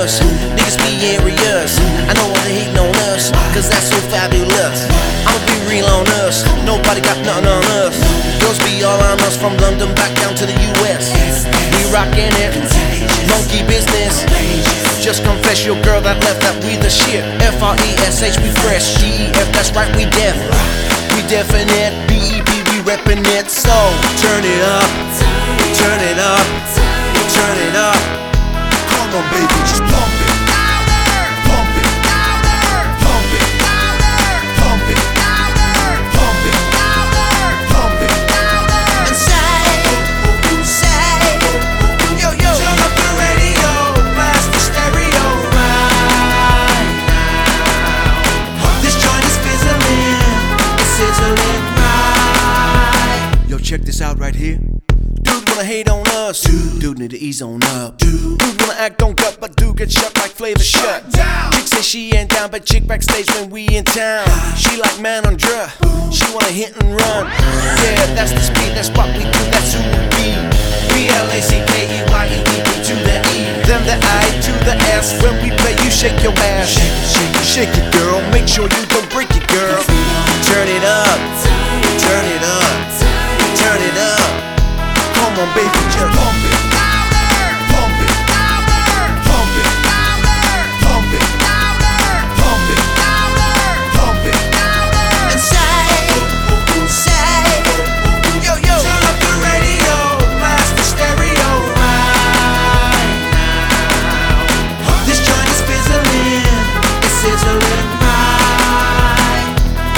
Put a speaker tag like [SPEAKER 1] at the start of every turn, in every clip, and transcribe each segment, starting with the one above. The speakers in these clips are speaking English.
[SPEAKER 1] us. Niggas be envious. I know all they hating on us, cause that's so fabulous. I'ma be real on us, nobody got nothing on us. Girls be all on us from London back down to the US. We rockin' it, monkey business. Just confess your girl that left that we the shit. F-R-E-S-H, we fresh. G-E-F, that's right, we deaf. We definite, B-E-B, we reppin' it. So, turn it up, turn it up, turn it up. Come on baby, just pump it. Pump it, pump it, pump it, pump it, pump it. And say, yo, yo, turn up the radio, blast the stereo right now. This joint is fizzling, it's sizzling right. Yo, check this out right here. Dude wanna hate on us, dude need to ease on up. Dude wanna act on gut, but dude get shut like Flavor shut. Chick say she ain't down, but chick backstage when we in town. She like man on dra, she wanna hit and run. Yeah, that's the speed, that's what we do, that's who we be. B-L-A-C-K-E-Y-E-E-B to the E, then the I to the S. When we play, you shake your ass. Shake it, girl, make sure you don't break it, girl. Turn it up, turn it up, turn it up. Come on baby, just pump it. Pump it, pump it, pump it, pump it, pump it. And say, yo, yo, turn up the radio, blast the stereo right now. This joint is fizzling, it's sizzling right.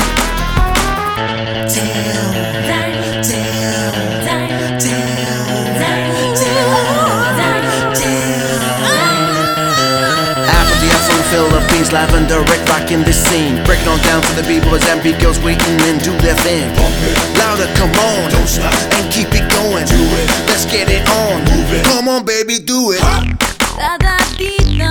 [SPEAKER 1] Philippines, live and direct, rocking this scene. Breaking on down to the B-boys and B-girls waiting and do their thing. Louder, come on, don't stop, and keep it going. Do it. Let's get it on. Move it. Come on, baby, do it.